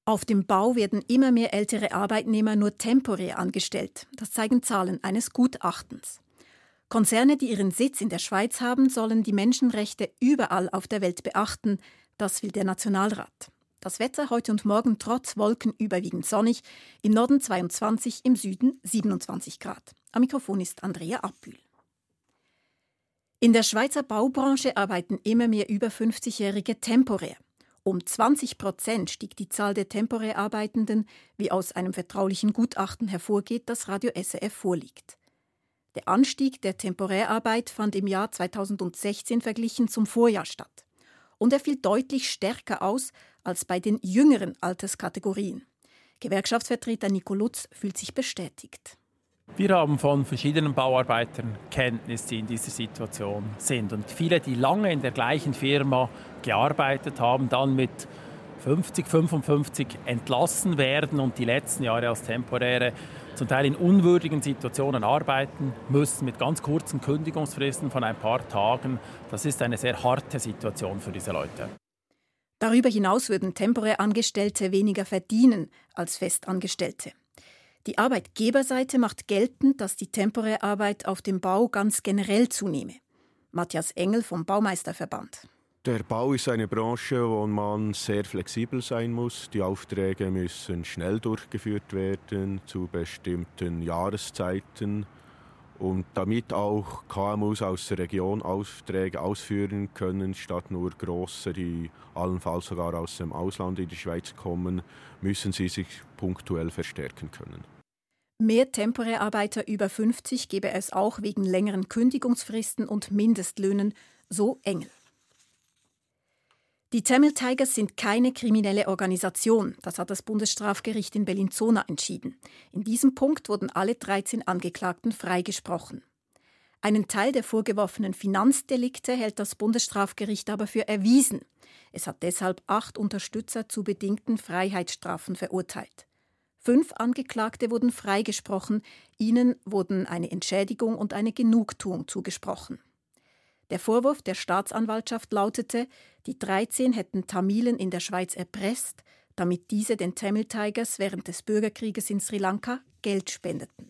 Auf dem Bau werden immer mehr ältere Arbeitnehmer nur temporär angestellt. Das zeigen Zahlen eines Gutachtens. Konzerne, die ihren Sitz in der Schweiz haben, sollen die Menschenrechte überall auf der Welt beachten. Das will der Nationalrat. Das Wetter heute und morgen trotz Wolken überwiegend sonnig. Im Norden 22, im Süden 27 Grad. Am Mikrofon ist Andrea Abbühl. In der Schweizer Baubranche arbeiten immer mehr über 50-Jährige temporär. Um 20% stieg die Zahl der temporär Arbeitenden, wie aus einem vertraulichen Gutachten hervorgeht, das Radio SRF vorliegt. Der Anstieg der Temporärarbeit fand im Jahr 2016 verglichen zum Vorjahr statt. Und er fiel deutlich stärker aus als bei den jüngeren Alterskategorien. Gewerkschaftsvertreter Nico Lutz fühlt sich bestätigt. Wir haben von verschiedenen Bauarbeitern Kenntnis, die in dieser Situation sind. Und viele, die lange in der gleichen Firma gearbeitet haben, dann mit 50, 55 entlassen werden und die letzten Jahre als Temporäre zum Teil in unwürdigen Situationen arbeiten müssen, mit ganz kurzen Kündigungsfristen von ein paar Tagen. Das ist eine sehr harte Situation für diese Leute. Darüber hinaus würden temporär Angestellte weniger verdienen als Festangestellte. Die Arbeitgeberseite macht geltend, dass die Temporärarbeit auf dem Bau ganz generell zunehme. Matthias Engel vom Baumeisterverband. Der Bau ist eine Branche, wo man sehr flexibel sein muss. Die Aufträge müssen schnell durchgeführt werden zu bestimmten Jahreszeiten. Und damit auch KMUs aus der Region Aufträge ausführen können, statt nur grosse, die allenfalls sogar aus dem Ausland in die Schweiz kommen, müssen sie sich punktuell verstärken können. Mehr Temporärarbeiter über 50 gebe es auch wegen längeren Kündigungsfristen und Mindestlöhnen, so Engel. Die Tamil Tigers sind keine kriminelle Organisation, das hat das Bundesstrafgericht in Bellinzona entschieden. In diesem Punkt wurden alle 13 Angeklagten freigesprochen. Einen Teil der vorgeworfenen Finanzdelikte hält das Bundesstrafgericht aber für erwiesen. Es hat deshalb 8 Unterstützer zu bedingten Freiheitsstrafen verurteilt. 5 Angeklagte wurden freigesprochen, ihnen wurden eine Entschädigung und eine Genugtuung zugesprochen. Der Vorwurf der Staatsanwaltschaft lautete, die 13 hätten Tamilen in der Schweiz erpresst, damit diese den Tamil Tigers während des Bürgerkrieges in Sri Lanka Geld spendeten.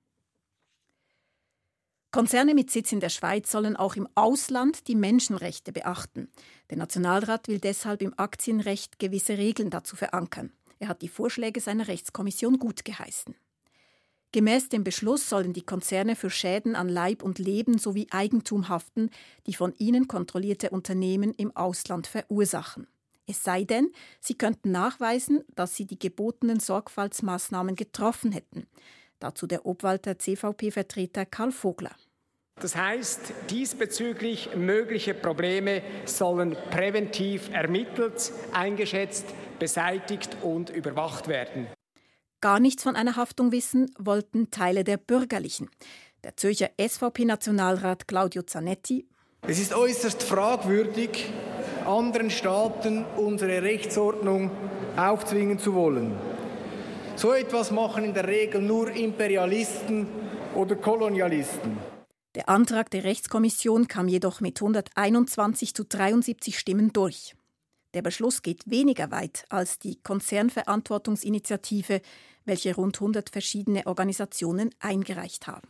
Konzerne mit Sitz in der Schweiz sollen auch im Ausland die Menschenrechte beachten. Der Nationalrat will deshalb im Aktienrecht gewisse Regeln dazu verankern. Er hat die Vorschläge seiner Rechtskommission gutgeheißen. Gemäß dem Beschluss sollen die Konzerne für Schäden an Leib und Leben sowie Eigentum haften, die von ihnen kontrollierte Unternehmen im Ausland verursachen. Es sei denn, sie könnten nachweisen, dass sie die gebotenen Sorgfaltsmaßnahmen getroffen hätten. Dazu der Obwalder CVP-Vertreter Karl Vogler. Das heißt, diesbezüglich mögliche Probleme sollen präventiv ermittelt, eingeschätzt, beseitigt und überwacht werden. Gar nichts von einer Haftung wissen wollten Teile der Bürgerlichen. Der Zürcher SVP-Nationalrat Claudio Zanetti: Es ist äußerst fragwürdig, anderen Staaten unsere Rechtsordnung aufzwingen zu wollen. So etwas machen in der Regel nur Imperialisten oder Kolonialisten. Der Antrag der Rechtskommission kam jedoch mit 121 zu 73 Stimmen durch. Der Beschluss geht weniger weit als die Konzernverantwortungsinitiative, welche rund 100 verschiedene Organisationen eingereicht haben.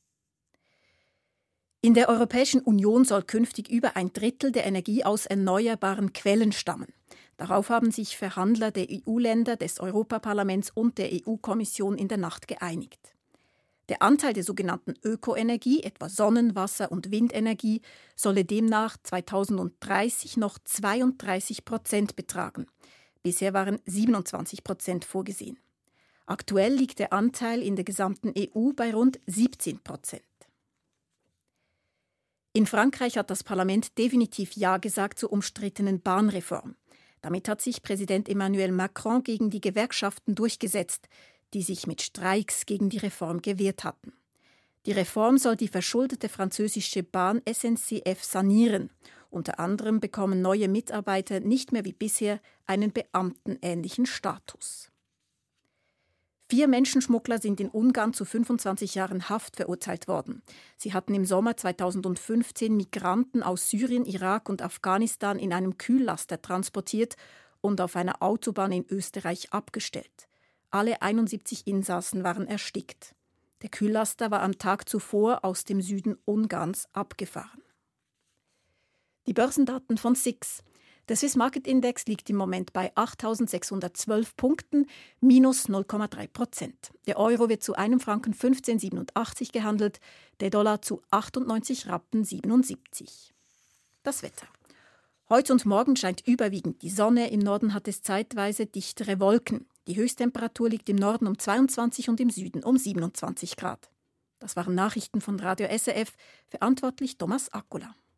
In der Europäischen Union soll künftig über 1/3 der Energie aus erneuerbaren Quellen stammen. Darauf haben sich Verhandler der EU-Länder, des Europaparlaments und der EU-Kommission in der Nacht geeinigt. Der Anteil der sogenannten Ökoenergie, etwa Sonnen-, Wasser- und Windenergie, solle demnach 2030 noch 32% betragen. Bisher waren 27% vorgesehen. Aktuell liegt der Anteil in der gesamten EU bei rund 17%. In Frankreich hat das Parlament definitiv Ja gesagt zur umstrittenen Bahnreform. Damit hat sich Präsident Emmanuel Macron gegen die Gewerkschaften durchgesetzt, die sich mit Streiks gegen die Reform gewehrt hatten. Die Reform soll die verschuldete französische Bahn SNCF sanieren. Unter anderem bekommen neue Mitarbeiter nicht mehr wie bisher einen beamtenähnlichen Status. 4 Menschenschmuggler sind in Ungarn zu 25 Jahren Haft verurteilt worden. Sie hatten im Sommer 2015 Migranten aus Syrien, Irak und Afghanistan in einem Kühllaster transportiert und auf einer Autobahn in Österreich abgestellt. Alle 71 Insassen waren erstickt. Der Kühllaster war am Tag zuvor aus dem Süden Ungarns abgefahren. Die Börsendaten von SIX. Der Swiss Market Index liegt im Moment bei 8.612 Punkten, minus 0,3%. Der Euro wird zu 1,1587 Franken gehandelt, der Dollar zu 98,77 Rappen. Das Wetter. Heute und morgen scheint überwiegend die Sonne, im Norden hat es zeitweise dichtere Wolken. Die Höchsttemperatur liegt im Norden um 22 und im Süden um 27 Grad. Das waren Nachrichten von Radio SRF, verantwortlich Thomas Akula.